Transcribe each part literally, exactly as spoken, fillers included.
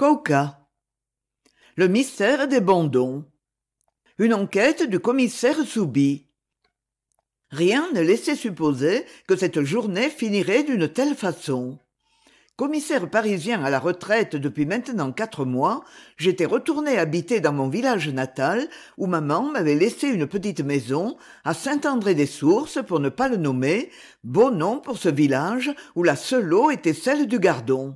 Fukuoka. Le mystère des Bondons. Une enquête du commissaire Soubi. Rien ne laissait supposer que cette journée finirait d'une telle façon. Commissaire parisien à la retraite depuis maintenant quatre mois, j'étais retourné habiter dans mon village natal où maman m'avait laissé une petite maison à Saint-André-des-Sources pour ne pas le nommer, beau nom pour ce village où la seule eau était celle du Gardon.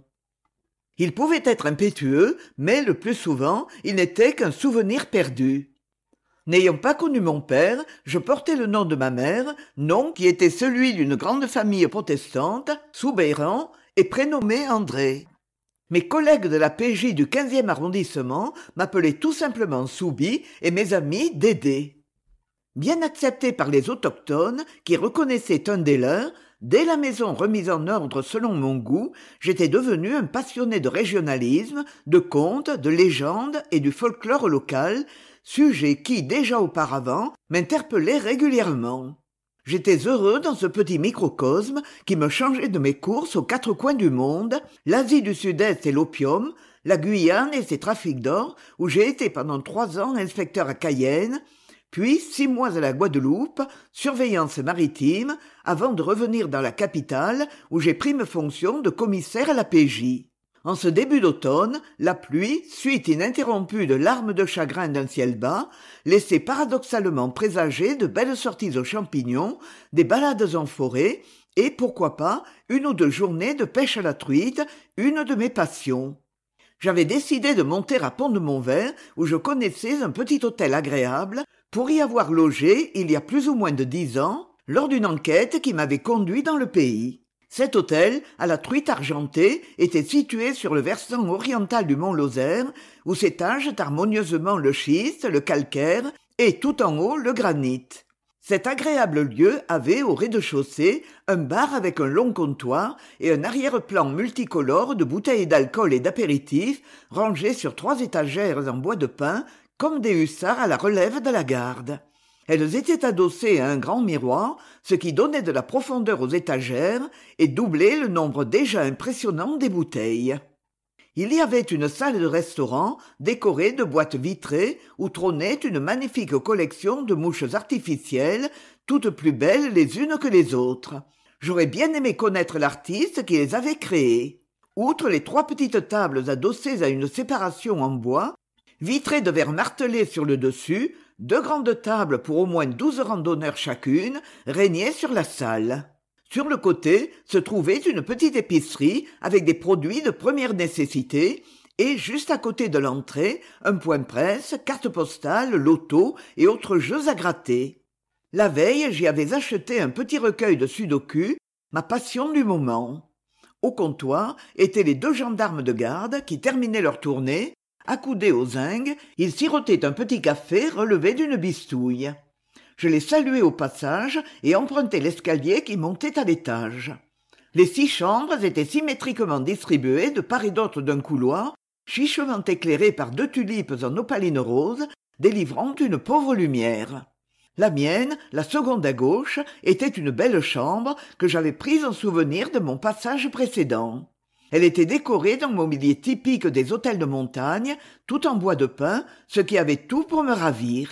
Il pouvait être impétueux, mais le plus souvent, il n'était qu'un souvenir perdu. N'ayant pas connu mon père, je portais le nom de ma mère, nom qui était celui d'une grande famille protestante, Soubeyran, et prénommé André. Mes collègues de la P J du quinzième arrondissement m'appelaient tout simplement Soubi et mes amis Dédé. Bien accepté par les autochtones, qui reconnaissaient un des leurs, dès la maison remise en ordre selon mon goût, j'étais devenu un passionné de régionalisme, de contes, de légendes et du folklore local, sujet qui, déjà auparavant, m'interpellait régulièrement. J'étais heureux dans ce petit microcosme qui me changeait de mes courses aux quatre coins du monde, l'Asie du Sud-Est et l'opium, la Guyane et ses trafics d'or, où j'ai été pendant trois ans inspecteur à Cayenne, puis six mois à la Guadeloupe, surveillance maritime, avant de revenir dans la capitale où j'ai pris mes fonctions de commissaire à la P J. En ce début d'automne, la pluie, suite ininterrompue de larmes de chagrin d'un ciel bas, laissait paradoxalement présager de belles sorties aux champignons, des balades en forêt et, pourquoi pas, une ou deux journées de pêche à la truite, une de mes passions. J'avais décidé de monter à Pont-de-Montvert, où je connaissais un petit hôtel agréable, pour y avoir logé, il y a plus ou moins de dix ans, lors d'une enquête qui m'avait conduit dans le pays. Cet hôtel, à la truite argentée, était situé sur le versant oriental du mont Lozère, où s'étagent harmonieusement le schiste, le calcaire et, tout en haut, le granit. Cet agréable lieu avait, au rez-de-chaussée, un bar avec un long comptoir et un arrière-plan multicolore de bouteilles d'alcool et d'apéritifs rangés sur trois étagères en bois de pin, comme des hussards à la relève de la garde. Elles étaient adossées à un grand miroir, ce qui donnait de la profondeur aux étagères et doublait le nombre déjà impressionnant des bouteilles. Il y avait une salle de restaurant décorée de boîtes vitrées où trônait une magnifique collection de mouches artificielles, toutes plus belles les unes que les autres. J'aurais bien aimé connaître l'artiste qui les avait créées. Outre les trois petites tables adossées à une séparation en bois, vitrées de verre martelé sur le dessus, deux grandes tables pour au moins douze randonneurs chacune régnaient sur la salle. Sur le côté se trouvait une petite épicerie avec des produits de première nécessité et, juste à côté de l'entrée, un point presse, carte postale, loto et autres jeux à gratter. La veille, j'y avais acheté un petit recueil de sudoku, ma passion du moment. Au comptoir étaient les deux gendarmes de garde qui terminaient leur tournée. Accoudés aux zinc, ils sirotaient un petit café relevé d'une bistouille. Je les saluai au passage et empruntai l'escalier qui montait à l'étage. Les six chambres étaient symétriquement distribuées de part et d'autre d'un couloir, chichement éclairé par deux tulipes en opaline rose, délivrant une pauvre lumière. La mienne, la seconde à gauche, était une belle chambre que j'avais prise en souvenir de mon passage précédent. Elle était décorée d'un mobilier typique des hôtels de montagne, tout en bois de pin, ce qui avait tout pour me ravir.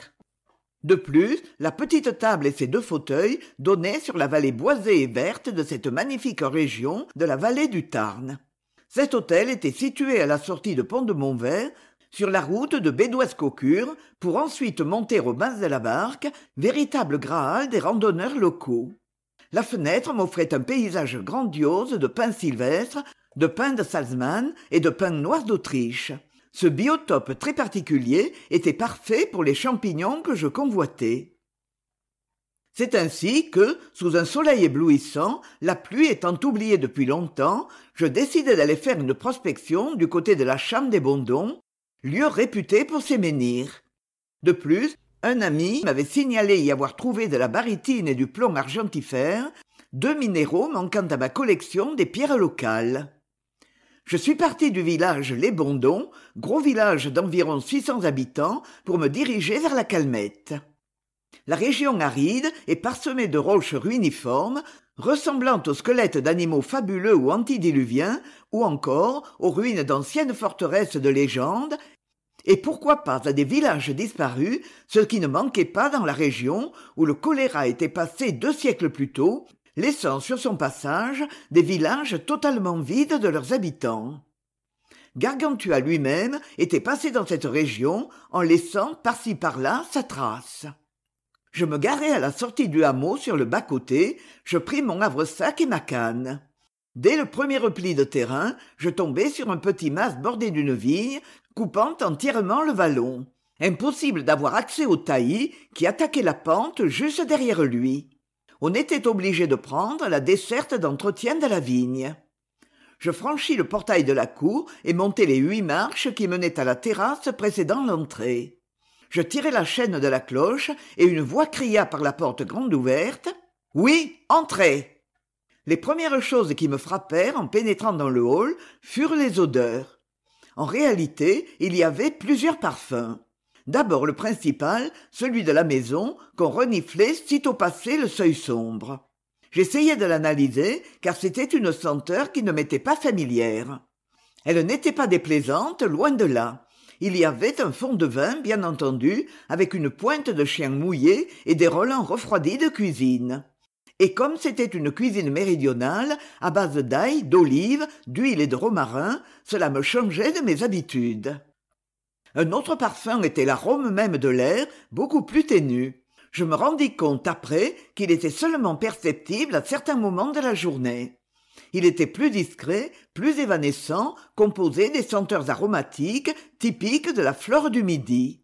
De plus, la petite table et ses deux fauteuils donnaient sur la vallée boisée et verte de cette magnifique région de la vallée du Tarn. Cet hôtel était situé à la sortie de Pont-de-Montvert, sur la route de Bédoise-Caucure, pour ensuite monter au Mas de la Barque, véritable Graal des randonneurs locaux. La fenêtre m'offrait un paysage grandiose de pins sylvestres, de pins de Salzmann et de pins noirs d'Autriche. Ce biotope très particulier était parfait pour les champignons que je convoitais. C'est ainsi que, sous un soleil éblouissant, la pluie étant oubliée depuis longtemps, je décidai d'aller faire une prospection du côté de la Chambre des Bondons, lieu réputé pour ses menhirs. De plus, un ami m'avait signalé y avoir trouvé de la barytine et du plomb argentifère, deux minéraux manquant à ma collection des pierres locales. Je suis parti du village Les Bondons, gros village d'environ six cents habitants, pour me diriger vers la Calmette. La région aride est parsemée de roches ruiniformes, ressemblant aux squelettes d'animaux fabuleux ou antidiluviens, ou encore aux ruines d'anciennes forteresses de légende, et pourquoi pas à des villages disparus, ce qui ne manquait pas dans la région où le choléra était passé deux siècles plus tôt, laissant sur son passage des villages totalement vides de leurs habitants. Gargantua lui-même était passé dans cette région en laissant par-ci par-là sa trace. Je me garai à la sortie du hameau sur le bas-côté, je pris mon havresac et ma canne. Dès le premier repli de terrain, je tombai sur un petit mas bordé d'une vigne, coupant entièrement le vallon. Impossible d'avoir accès au taillis qui attaquait la pente juste derrière lui. On était obligé de prendre la desserte d'entretien de la vigne. Je franchis le portail de la cour et montai les huit marches qui menaient à la terrasse précédant l'entrée. Je tirai la chaîne de la cloche et une voix cria par la porte grande ouverte « Oui, entrez !» Les premières choses qui me frappèrent en pénétrant dans le hall furent les odeurs. En réalité, il y avait plusieurs parfums. D'abord le principal, celui de la maison, qu'on reniflait sitôt passé le seuil sombre. J'essayai de l'analyser, car c'était une senteur qui ne m'était pas familière. Elle n'était pas déplaisante, loin de là. Il y avait un fond de vin, bien entendu, avec une pointe de chien mouillé et des relents refroidis de cuisine. Et comme c'était une cuisine méridionale, à base d'ail, d'olive, d'huile et de romarin, cela me changeait de mes habitudes. Un autre parfum était l'arôme même de l'air, beaucoup plus ténu. Je me rendis compte après qu'il était seulement perceptible à certains moments de la journée. Il était plus discret, plus évanescent, composé des senteurs aromatiques typiques de la flore du Midi.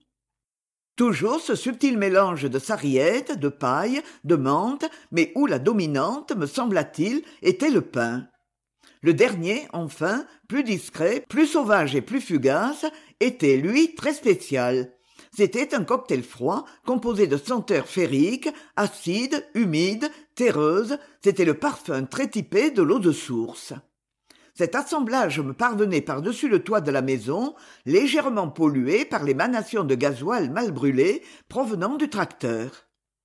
Toujours ce subtil mélange de sarriette, de paille, de menthe, mais où la dominante, me sembla-t-il, était le pain. Le dernier, enfin, plus discret, plus sauvage et plus fugace, était, lui, très spécial. C'était un cocktail froid, composé de senteurs féeriques, acides, humides, terreuses, c'était le parfum très typé de l'eau de source. Cet assemblage me parvenait par-dessus le toit de la maison, légèrement pollué par l'émanation de gasoil mal brûlé provenant du tracteur.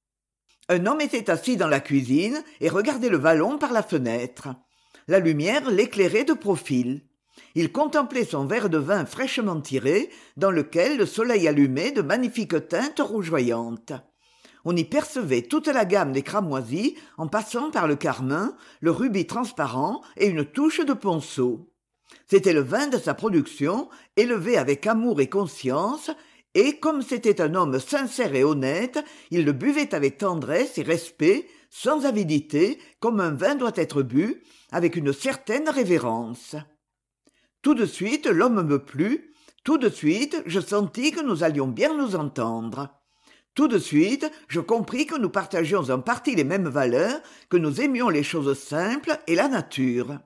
Un homme était assis dans la cuisine et regardait le vallon par la fenêtre. La lumière l'éclairait de profil. Il contemplait son verre de vin fraîchement tiré, dans lequel le soleil allumait de magnifiques teintes rougeoyantes. On y percevait toute la gamme des cramoisis, en passant par le carmin, le rubis transparent et une touche de ponceau. C'était le vin de sa production, élevé avec amour et conscience, et comme c'était un homme sincère et honnête, il le buvait avec tendresse et respect, sans avidité, comme un vin doit être bu, avec une certaine révérence. Tout de suite, l'homme me plut, tout de suite, je sentis que nous allions bien nous entendre. Tout de suite, je compris que nous partagions en partie les mêmes valeurs, que nous aimions les choses simples et la nature.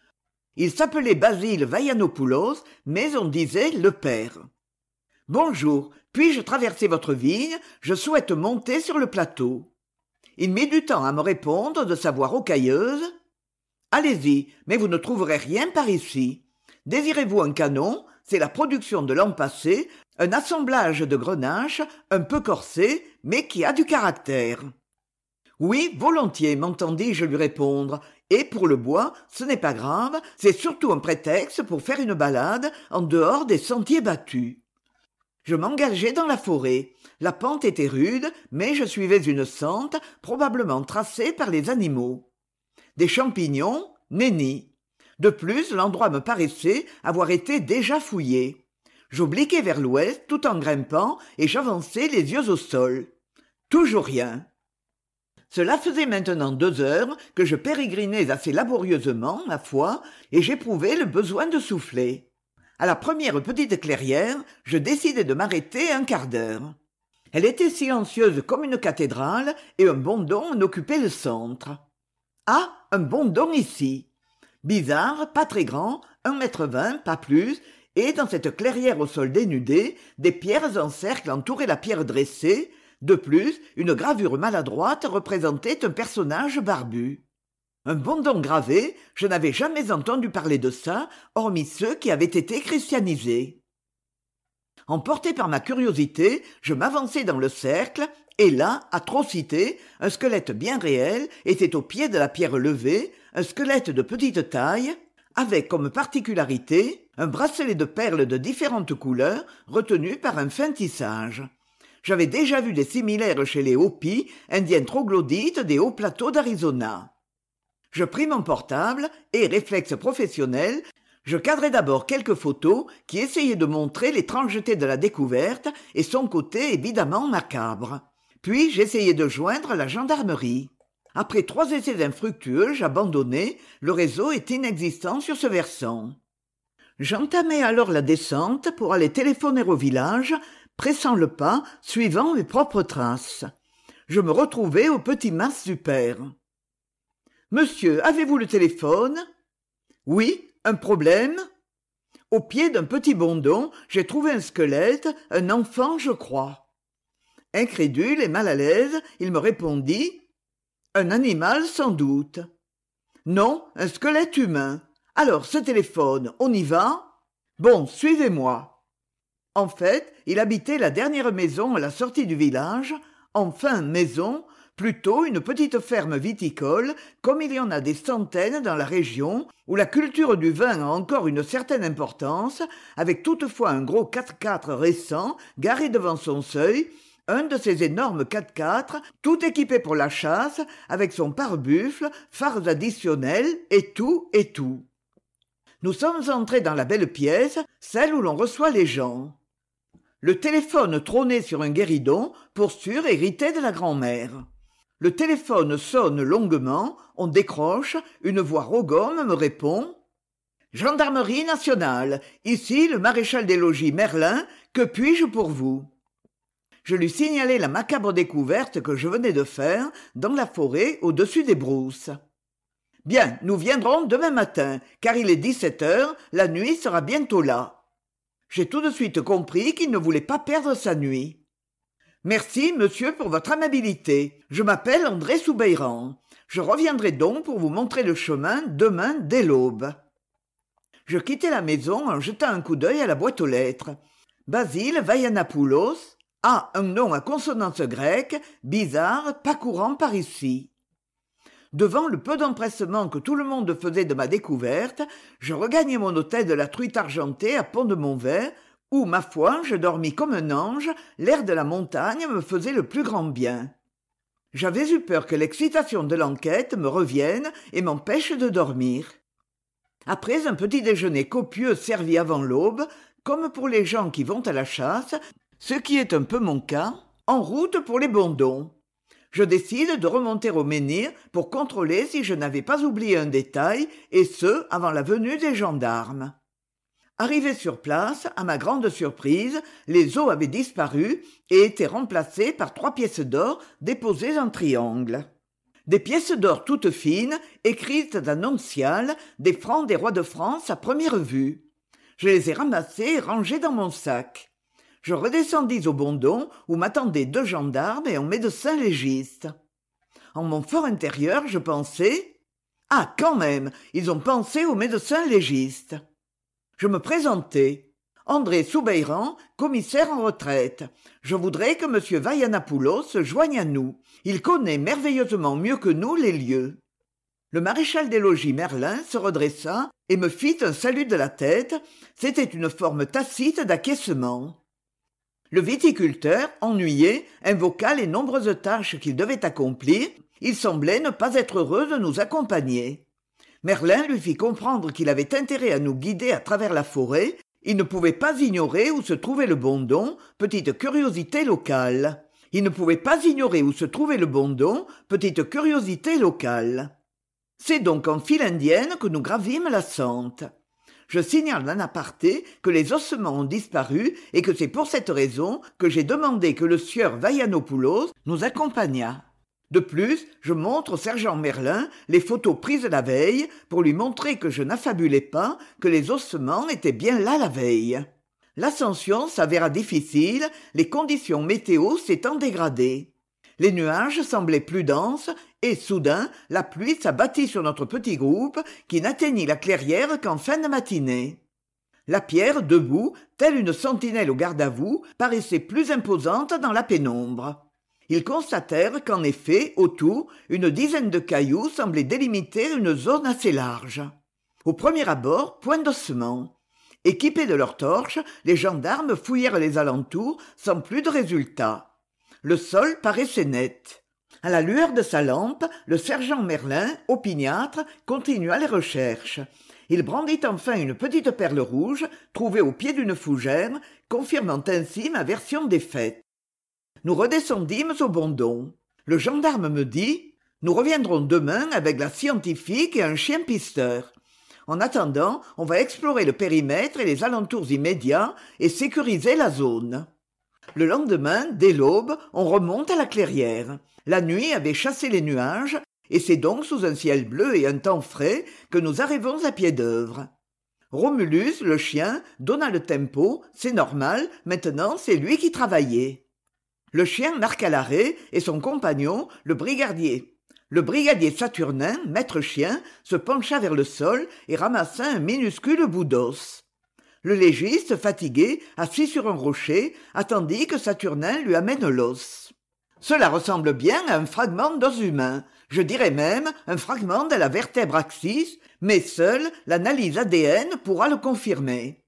Il s'appelait Basile Vaianopoulos, mais on disait le père. « Bonjour, puis-je traverser votre vigne? Je souhaite monter sur le plateau. » Il mit du temps à me répondre de sa voix rocailleuse. « Allez-y, mais vous ne trouverez rien par ici. Désirez-vous un canon? C'est la production de l'an passé, un assemblage de grenache, un peu corsé, mais qui a du caractère. »« Oui, volontiers, m'entendis-je lui répondre, et pour le bois, ce n'est pas grave, c'est surtout un prétexte pour faire une balade en dehors des sentiers battus. » Je m'engageai dans la forêt. La pente était rude, mais je suivais une sente, probablement tracée par les animaux. Des champignons, nenni. De plus, l'endroit me paraissait avoir été déjà fouillé. J'obliquai vers l'ouest tout en grimpant et j'avançai les yeux au sol. Toujours rien. Cela faisait maintenant deux heures que je pérégrinais assez laborieusement, ma foi, et j'éprouvais le besoin de souffler. À la première petite clairière, je décidai de m'arrêter un quart d'heure. Elle était silencieuse comme une cathédrale et un bondon en occupait le centre. Ah, un bondon ici. Bizarre, pas très grand, un mètre vingt, pas plus, et dans cette clairière au sol dénudé, des pierres en cercle entouraient la pierre dressée. De plus, une gravure maladroite représentait un personnage barbu. Un bondon gravé, je n'avais jamais entendu parler de ça, hormis ceux qui avaient été christianisés. Emporté par ma curiosité, je m'avançai dans le cercle, et là, atrocité, un squelette bien réel était au pied de la pierre levée, un squelette de petite taille, avec comme particularité un bracelet de perles de différentes couleurs retenu par un fin tissage. J'avais déjà vu des similaires chez les Hopis, indiens troglodytes des hauts plateaux d'Arizona. Je pris mon portable et, réflexe professionnel, je cadrai d'abord quelques photos qui essayaient de montrer l'étrangeté de la découverte et son côté évidemment macabre. Puis j'essayai de joindre la gendarmerie. Après trois essais infructueux, j'abandonnai, le réseau est inexistant sur ce versant. J'entamai alors la descente pour aller téléphoner au village, pressant le pas, suivant mes propres traces. Je me retrouvai au petit mas du père. « Monsieur, avez-vous le téléphone ?»« Oui, un problème ?» Au pied d'un petit bondon, j'ai trouvé un squelette, un enfant, je crois. Incrédule et mal à l'aise, il me répondit « Un animal, sans doute. »« Non, un squelette humain. Alors, ce téléphone, on y va ? Bon, suivez-moi. » En fait, il habitait la dernière maison à la sortie du village, enfin maison, plutôt une petite ferme viticole, comme il y en a des centaines dans la région, où la culture du vin a encore une certaine importance, avec toutefois un gros quatre-quatre récent garé devant son seuil, un de ces énormes quatre-quatre, tout équipé pour la chasse, avec son pare-buffle, phares additionnels, et tout, et tout. Nous sommes entrés dans la belle pièce, celle où l'on reçoit les gens. Le téléphone trônait sur un guéridon, pour sûr hérité de la grand-mère. Le téléphone sonne longuement, on décroche, une voix rogome me répond « Gendarmerie nationale, ici le maréchal des logis Merlin, que puis-je pour vous ?» Je lui signalai la macabre découverte que je venais de faire dans la forêt au-dessus des brousses. « Bien, nous viendrons demain matin, car il est dix-sept heures, la nuit sera bientôt là. » J'ai tout de suite compris qu'il ne voulait pas perdre sa nuit. « Merci, monsieur, pour votre amabilité. Je m'appelle André Soubeyran. Je reviendrai donc pour vous montrer le chemin demain dès l'aube. » Je quittai la maison en jetant un coup d'œil à la boîte aux lettres. Basile Vaillanapoulos. Ah, un nom à consonance grecque, bizarre, pas courant par ici. Devant le peu d'empressement que tout le monde faisait de ma découverte, je regagnai mon hôtel de la Truite Argentée à Pont-de-Montvert, où, ma foi, je dormis comme un ange, l'air de la montagne me faisait le plus grand bien. J'avais eu peur que l'excitation de l'enquête me revienne et m'empêche de dormir. Après un petit déjeuner copieux servi avant l'aube, comme pour les gens qui vont à la chasse, ce qui est un peu mon cas, en route pour les Bondons. Je décide de remonter au menhir pour contrôler si je n'avais pas oublié un détail, et ce, avant la venue des gendarmes. Arrivé sur place, à ma grande surprise, les os avaient disparu et étaient remplacés par trois pièces d'or déposées en triangle. Des pièces d'or toutes fines, écrites à nontial, des francs des rois de France à première vue. Je les ai ramassés et rangés dans mon sac. Je redescendis au Bondon où m'attendaient deux gendarmes et un médecin légiste. En mon fort intérieur, je pensais « Ah, quand même, ils ont pensé au médecin légiste !» Je me présentai. André Soubeyran, commissaire en retraite. Je voudrais que M. Vaillanapoulos se joigne à nous. Il connaît merveilleusement mieux que nous les lieux. Le maréchal des logis Merlin se redressa et me fit un salut de la tête. C'était une forme tacite d'acquiescement. Le viticulteur, ennuyé, invoqua les nombreuses tâches qu'il devait accomplir. Il semblait ne pas être heureux de nous accompagner. Merlin lui fit comprendre qu'il avait intérêt à nous guider à travers la forêt. Il ne pouvait pas ignorer où se trouvait le Bondon, petite curiosité locale. Il ne pouvait pas ignorer où se trouvait le Bondon, petite curiosité locale. C'est donc en file indienne que nous gravîmes la Sente. Je signale en aparté que les ossements ont disparu et que c'est pour cette raison que j'ai demandé que le sieur Vaillanopoulos nous accompagnât. De plus, je montre au sergent Merlin les photos prises la veille pour lui montrer que je n'affabulais pas, que les ossements étaient bien là la veille. L'ascension s'avéra difficile, les conditions météo s'étant dégradées. Les nuages semblaient plus denses et, soudain, la pluie s'abattit sur notre petit groupe qui n'atteignit la clairière qu'en fin de matinée. La pierre, debout, telle une sentinelle au garde-à-vous, paraissait plus imposante dans la pénombre. Ils constatèrent qu'en effet, autour, une dizaine de cailloux semblaient délimiter une zone assez large. Au premier abord, point d'ossements. Équipés de leurs torches, les gendarmes fouillèrent les alentours sans plus de résultat. Le sol paraissait net. À la lueur de sa lampe, le sergent Merlin, opiniâtre, continua les recherches. Il brandit enfin une petite perle rouge, trouvée au pied d'une fougère, confirmant ainsi ma version des faits. Nous redescendîmes au Bondon. Le gendarme me dit « Nous reviendrons demain avec la scientifique et un chien pisteur. En attendant, on va explorer le périmètre et les alentours immédiats et sécuriser la zone. » Le lendemain, dès l'aube, on remonte à la clairière. La nuit avait chassé les nuages, et c'est donc sous un ciel bleu et un temps frais que nous arrivons à pied d'œuvre. Romulus, le chien, donna le tempo, c'est normal, maintenant c'est lui qui travaillait. Le chien marqua l'arrêt, et son compagnon, le brigadier. Le brigadier Saturnin, maître chien, se pencha vers le sol et ramassa un minuscule bout d'os. Le légiste, fatigué, assis sur un rocher, attendit que Saturnin lui amène l'os. Cela ressemble bien à un fragment d'os humain, je dirais même un fragment de la vertèbre axis, mais seule l'analyse A D N pourra le confirmer.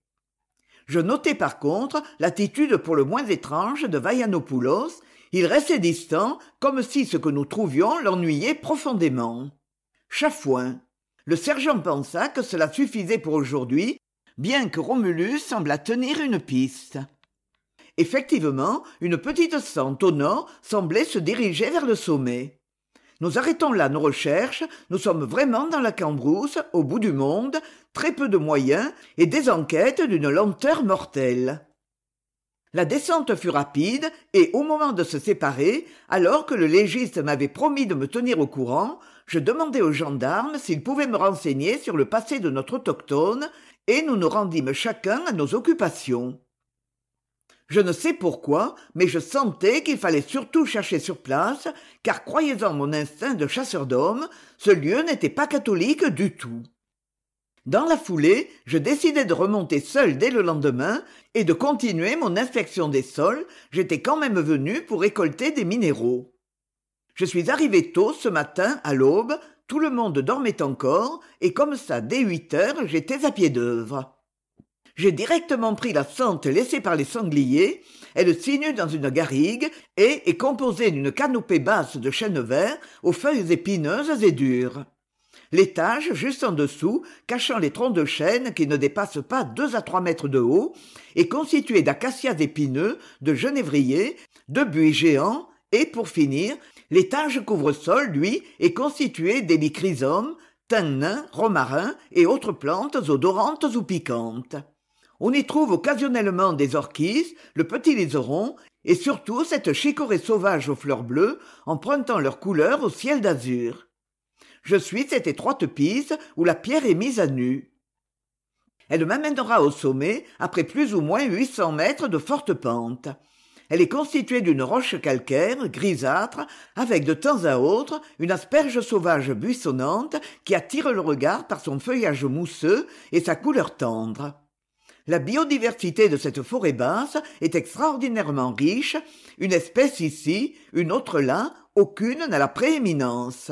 Je notai par contre l'attitude pour le moins étrange de Vaïanopoulos, il restait distant, comme si ce que nous trouvions l'ennuyait profondément. Chafouin. Le sergent pensa que cela suffisait pour aujourd'hui, bien que Romulus semblât tenir une piste. Effectivement, une petite sente au nord semblait se diriger vers le sommet. Nous arrêtons là nos recherches, nous sommes vraiment dans la cambrousse, au bout du monde, très peu de moyens et des enquêtes d'une lenteur mortelle. La descente fut rapide et au moment de se séparer, alors que le légiste m'avait promis de me tenir au courant, je demandai aux gendarmes s'ils pouvaient me renseigner sur le passé de notre autochtone et nous nous rendîmes chacun à nos occupations. Je ne sais pourquoi, mais je sentais qu'il fallait surtout chercher sur place, car croyez-en mon instinct de chasseur d'hommes, ce lieu n'était pas catholique du tout. Dans la foulée, je décidai de remonter seul dès le lendemain et de continuer mon inspection des sols, j'étais quand même venu pour récolter des minéraux. Je suis arrivé tôt ce matin, à l'aube, tout le monde dormait encore, et comme ça, dès huit heures, j'étais à pied d'œuvre. J'ai directement pris la sente laissée par les sangliers, elle signe dans une garrigue et est composée d'une canopée basse de chêne vert aux feuilles épineuses et dures. L'étage, juste en dessous, cachant les troncs de chêne qui ne dépassent pas deux à trois mètres de haut, est constitué d'acacias épineux, de genévriers, de buis géants et, pour finir, l'étage couvre-sol, lui, est constitué d'hélichrysums, thym nain, romarin et autres plantes odorantes ou piquantes. On y trouve occasionnellement des orchis, le petit liseron et surtout cette chicorée sauvage aux fleurs bleues empruntant leur couleur au ciel d'azur. Je suis cette étroite piste où la pierre est mise à nu. Elle m'amènera au sommet après plus ou moins huit cents mètres de forte pente. Elle est constituée d'une roche calcaire, grisâtre, avec de temps à autre une asperge sauvage buissonnante qui attire le regard par son feuillage mousseux et sa couleur tendre. La biodiversité de cette forêt basse est extraordinairement riche, une espèce ici, une autre là, aucune n'a la prééminence.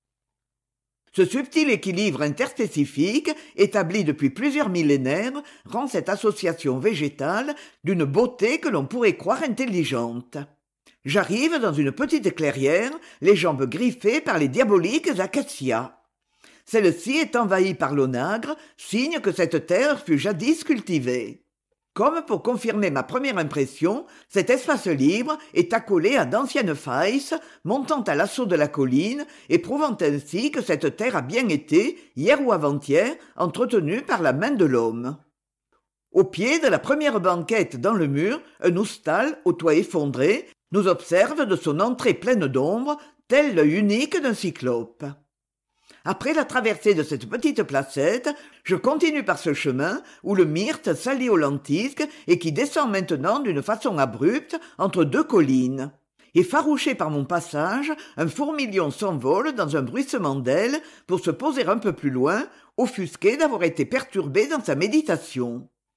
Ce subtil équilibre interspécifique, établi depuis plusieurs millénaires, rend cette association végétale d'une beauté que l'on pourrait croire intelligente. J'arrive dans une petite clairière, les jambes griffées par les diaboliques acacias. Celle-ci est envahie par l'onagre, signe que cette terre fut jadis cultivée. Comme pour confirmer ma première impression, cet espace libre est accolé à d'anciennes failles, montant à l'assaut de la colline et prouvant ainsi que cette terre a bien été, hier ou avant-hier, entretenue par la main de l'homme. Au pied de la première banquette dans le mur, un oustal, au toit effondré, nous observe de son entrée pleine d'ombre, tel l'œil unique d'un cyclope. Après la traversée de cette petite placette, je continue par ce chemin où le myrte s'allie au lentisque et qui descend maintenant d'une façon abrupte entre deux collines. Effarouché par mon passage, un fourmilion s'envole dans un bruissement d'ailes pour se poser un peu plus loin, offusqué d'avoir été perturbé dans sa méditation.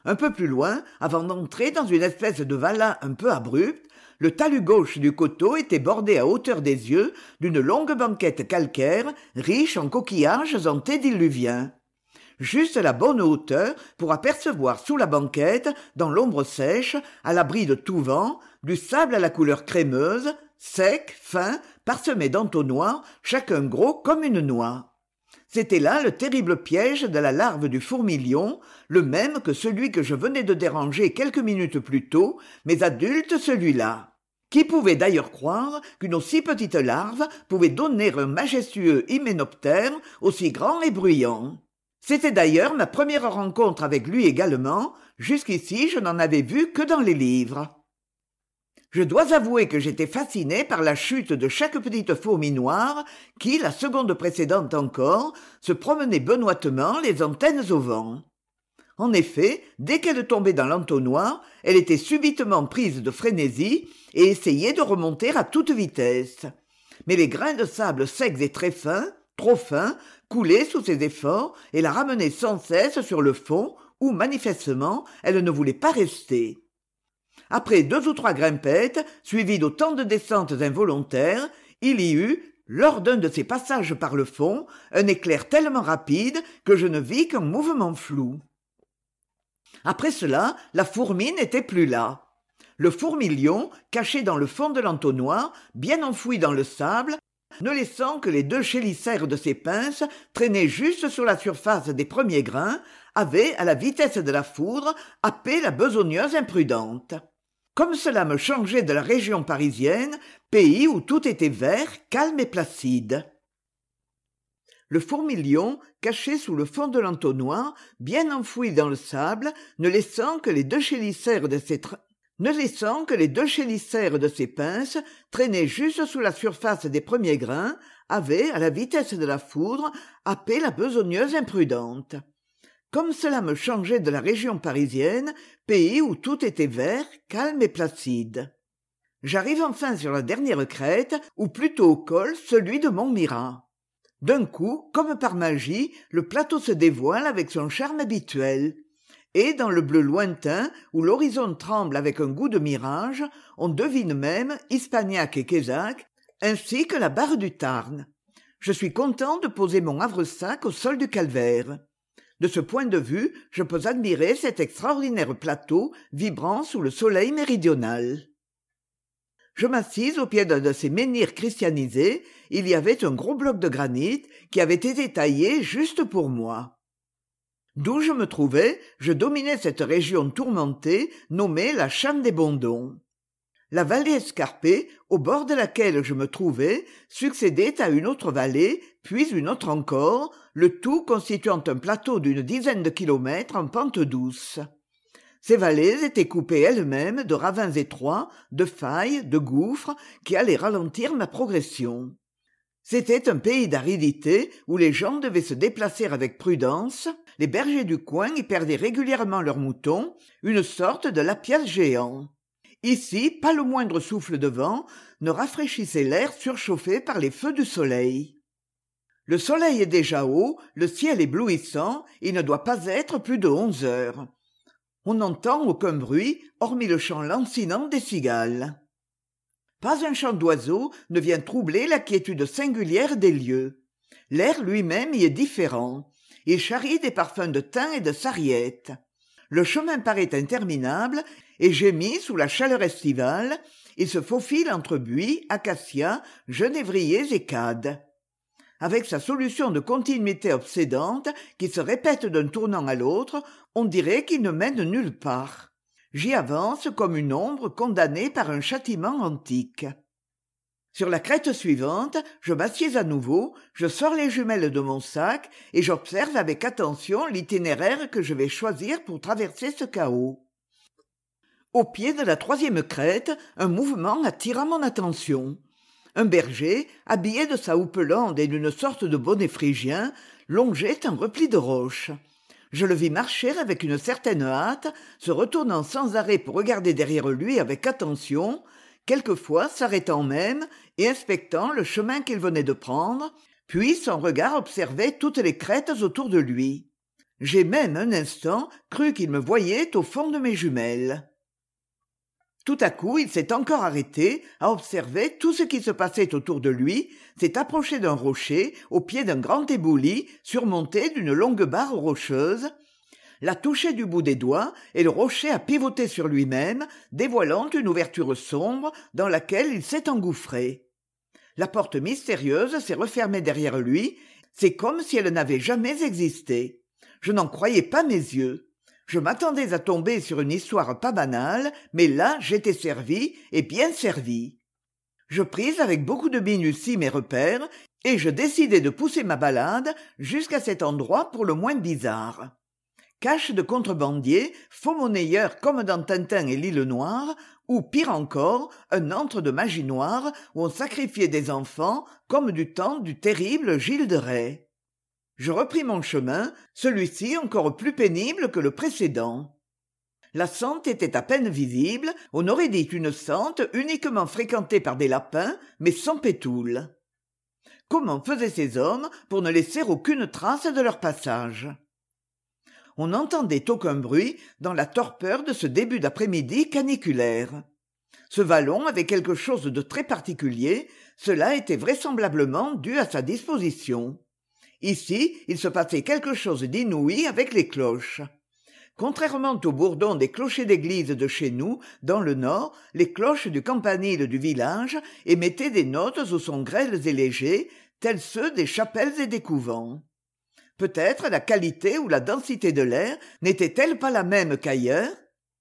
Un peu plus loin, avant d'entrer dans une espèce de valla un peu abrupte, le talus gauche du coteau était bordé à hauteur des yeux d'une longue banquette calcaire riche en coquillages antédiluviens. Juste la bonne hauteur pour apercevoir sous la banquette, dans l'ombre sèche, à l'abri de tout vent, du sable à la couleur crémeuse, sec, fin, parsemé d'entonnoirs, chacun gros comme une noix. C'était là le terrible piège de la larve du fourmilion, le même que celui que je venais de déranger quelques minutes plus tôt, mais adulte celui-là. Qui pouvait d'ailleurs croire qu'une aussi petite larve pouvait donner un majestueux hyménoptère aussi grand et bruyant? C'était d'ailleurs ma première rencontre avec lui également, jusqu'ici je n'en avais vu que dans les livres. Je dois avouer que j'étais fasciné par la chute de chaque petite fourmi noire qui, la seconde précédente encore, se promenait benoîtement les antennes au vent. En effet, dès qu'elle tombait dans l'entonnoir, elle était subitement prise de frénésie et essayait de remonter à toute vitesse. Mais les grains de sable secs et très fins, trop fins, coulaient sous ses efforts et la ramenaient sans cesse sur le fond où, manifestement, elle ne voulait pas rester. Après deux ou trois grimpettes, suivies d'autant de descentes involontaires, il y eut, lors d'un de ces passages par le fond, un éclair tellement rapide que je ne vis qu'un mouvement flou. Après cela, la fourmi n'était plus là. Le fourmilion, caché dans le fond de l'entonnoir, bien enfoui dans le sable, ne laissant que les deux chélicères de ses pinces traîner juste sur la surface des premiers grains, avait, à la vitesse de la foudre, happé la besogneuse imprudente. Comme cela me changeait de la région parisienne, pays où tout était vert, calme et placide. Le fourmilion, caché sous le fond de l'entonnoir, bien enfoui dans le sable, ne laissant que les deux chélicères de ses tra- ne laissant que les deux chélicères de ses pinces traîner juste sous la surface des premiers grains, avait, à la vitesse de la foudre, happé la besogneuse imprudente. Comme cela me changeait de la région parisienne, pays où tout était vert, calme et placide. J'arrive enfin sur la dernière crête, ou plutôt au col, celui de Montmirail. D'un coup, comme par magie, le plateau se dévoile avec son charme habituel. Et dans le bleu lointain, où l'horizon tremble avec un goût de mirage, on devine même Hispagnac et Quézac, ainsi que la barre du Tarn. Je suis content de poser mon havresac au sol du calvaire. De ce point de vue, je peux admirer cet extraordinaire plateau vibrant sous le soleil méridional. Je m'assis au pied d'un de ces menhirs christianisés. Il y avait un gros bloc de granit qui avait été taillé juste pour moi. D'où je me trouvais, je dominais cette région tourmentée nommée la Châne des Bondons. La vallée escarpée, au bord de laquelle je me trouvais, succédait à une autre vallée, puis une autre encore, le tout constituant un plateau d'une dizaine de kilomètres en pente douce. Ces vallées étaient coupées elles-mêmes de ravins étroits, de failles, de gouffres, qui allaient ralentir ma progression. C'était un pays d'aridité où les gens devaient se déplacer avec prudence, les bergers du coin y perdaient régulièrement leurs moutons, une sorte de lapias géant. Ici, pas le moindre souffle de vent ne rafraîchissait l'air surchauffé par les feux du soleil. Le soleil est déjà haut, le ciel éblouissant, il ne doit pas être plus de onze heures. On n'entend aucun bruit, hormis le chant lancinant des cigales. Pas un chant d'oiseau ne vient troubler la quiétude singulière des lieux. L'air lui-même y est différent. Il charrie des parfums de thym et de sarriette. Le chemin paraît interminable et gémit sous la chaleur estivale. Il se faufile entre buis, acacias, genévriers et cades. Avec sa solution de continuité obsédante qui se répète d'un tournant à l'autre, on dirait qu'il ne mène nulle part. J'y avance comme une ombre condamnée par un châtiment antique. Sur la crête suivante, je m'assieds à nouveau, je sors les jumelles de mon sac et j'observe avec attention l'itinéraire que je vais choisir pour traverser ce chaos. Au pied de la troisième crête, un mouvement attira mon attention. Un berger, habillé de sa houppelande et d'une sorte de bonnet phrygien, longeait un repli de roche. Je le vis marcher avec une certaine hâte, se retournant sans arrêt pour regarder derrière lui avec attention, quelquefois s'arrêtant même et inspectant le chemin qu'il venait de prendre, puis son regard observait toutes les crêtes autour de lui. J'ai même un instant cru qu'il me voyait au fond de mes jumelles. Tout à coup, il s'est encore arrêté à observer tout ce qui se passait autour de lui, s'est approché d'un rocher au pied d'un grand éboulis surmonté d'une longue barre rocheuse, l'a touché du bout des doigts et le rocher a pivoté sur lui-même, dévoilant une ouverture sombre dans laquelle il s'est engouffré. La porte mystérieuse s'est refermée derrière lui, c'est comme si elle n'avait jamais existé. Je n'en croyais pas mes yeux. Je m'attendais à tomber sur une histoire pas banale, mais là j'étais servi, et bien servi. Je pris avec beaucoup de minutie mes repères, et je décidai de pousser ma balade jusqu'à cet endroit pour le moins bizarre. Cache de contrebandier, faux monnayeur comme dans Tintin et l'île Noire, ou pire encore, un antre de magie noire où on sacrifiait des enfants comme du temps du terrible Gilles de Rais. Je repris mon chemin, celui-ci encore plus pénible que le précédent. La sente était à peine visible, on aurait dit une sente uniquement fréquentée par des lapins, mais sans pétoules. Comment faisaient ces hommes pour ne laisser aucune trace de leur passage ? On n'entendait aucun bruit dans la torpeur de ce début d'après-midi caniculaire. Ce vallon avait quelque chose de très particulier, cela était vraisemblablement dû à sa disposition. Ici, il se passait quelque chose d'inouï avec les cloches. Contrairement au bourdon des clochers d'église de chez nous, dans le nord, les cloches du campanile du village émettaient des notes aux sons grêles et légers, tels ceux des chapelles et des couvents. Peut-être la qualité ou la densité de l'air n'était-elle pas la même qu'ailleurs ?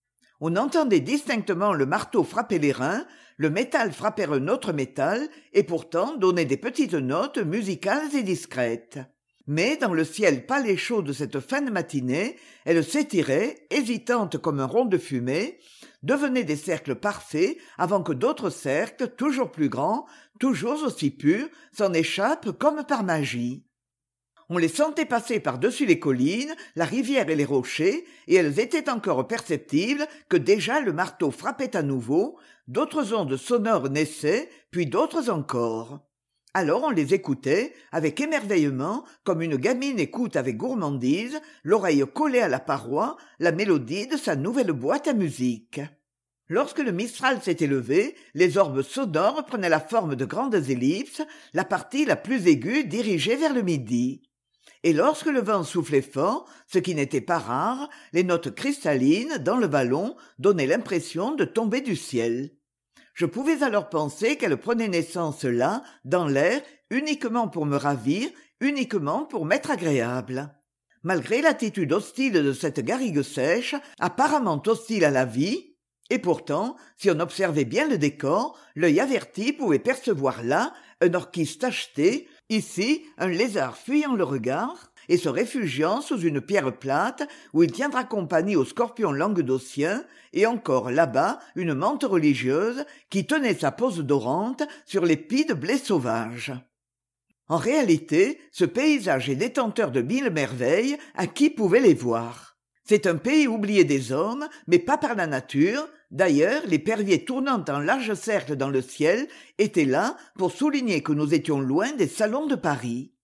On entendait distinctement le marteau frapper les reins, le métal frapper un autre métal, et pourtant donner des petites notes musicales et discrètes. Mais dans le ciel pâle et chaud de cette fin de matinée, elles s'étiraient, hésitantes comme un rond de fumée, devenaient des cercles parfaits avant que d'autres cercles, toujours plus grands, toujours aussi purs, s'en échappent comme par magie. On les sentait passer par-dessus les collines, la rivière et les rochers, et elles étaient encore perceptibles que déjà le marteau frappait à nouveau, d'autres ondes sonores naissaient, puis d'autres encore. Alors on les écoutait, avec émerveillement, comme une gamine écoute avec gourmandise, l'oreille collée à la paroi, la mélodie de sa nouvelle boîte à musique. Lorsque le Mistral s'était levé, les orbes sonores prenaient la forme de grandes ellipses, la partie la plus aiguë dirigée vers le midi. Et lorsque le vent soufflait fort, ce qui n'était pas rare, les notes cristallines, dans le vallon, donnaient l'impression de tomber du ciel. Je pouvais alors penser qu'elles prenaient naissance là, dans l'air, uniquement pour me ravir, uniquement pour m'être agréables. Malgré l'attitude hostile de cette garrigue sèche, apparemment hostile à la vie, et pourtant, si on observait bien le décor, l'œil averti pouvait percevoir là un orchis tacheté, ici un lézard fuyant le regard et se réfugiant sous une pierre plate où il tiendra compagnie au scorpion languedocien, et encore là-bas une menthe religieuse qui tenait sa pose dorante sur les pis de blé sauvage. En réalité, ce paysage est détenteur de mille merveilles à qui pouvait les voir. C'est un pays oublié des hommes, mais pas par la nature. D'ailleurs, l'épervier tournant en large cercle dans le ciel était là pour souligner que nous étions loin des salons de Paris.